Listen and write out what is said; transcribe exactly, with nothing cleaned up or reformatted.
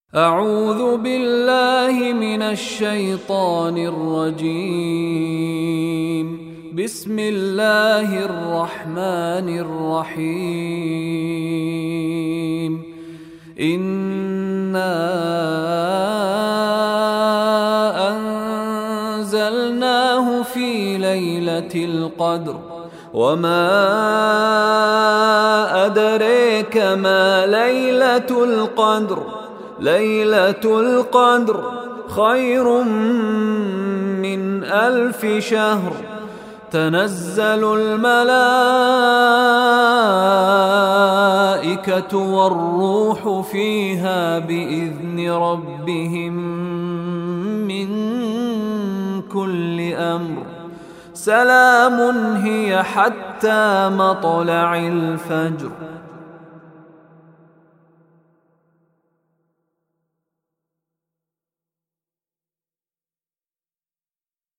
أعوذ بالله من الشيطان الرجيم. بسم الله الرحمن الرحيم. إنا أنزلناه في ليلة القدر وما أدريك ما ليلة القدر ليلة القدر خير من ألف شهر. تنزل الملائكة والروح فيها بإذن ربهم من كل أمر. سلام هي حتى مطلع الفجر.